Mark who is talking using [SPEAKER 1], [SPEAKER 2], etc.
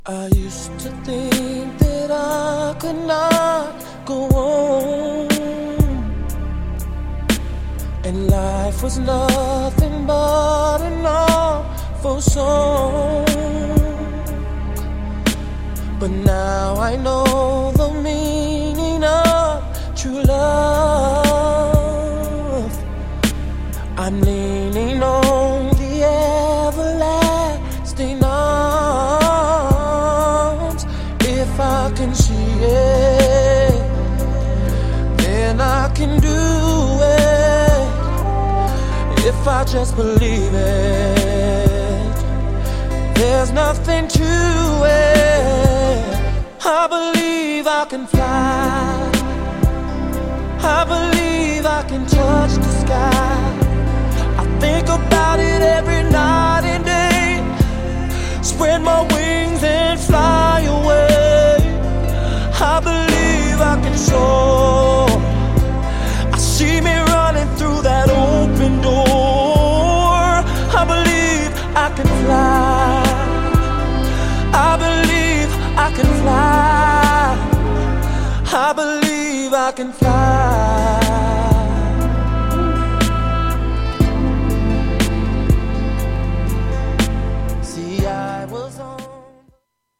[SPEAKER 1] I used to think that I could not go on, and life was nothing but an awful song. But now I know the meaning of true love. I'm leaning on the everlasting arms. If I can see it, then I can do it. If I just believe it, there's nothing to it. I believe I can fly. I believe I can touch the sky. I think about it every night and day. Spread my wings and fly away. I believe I can soar. I see me running through that open door. I believe I can fly. I believe I can fly. I believe I can fly.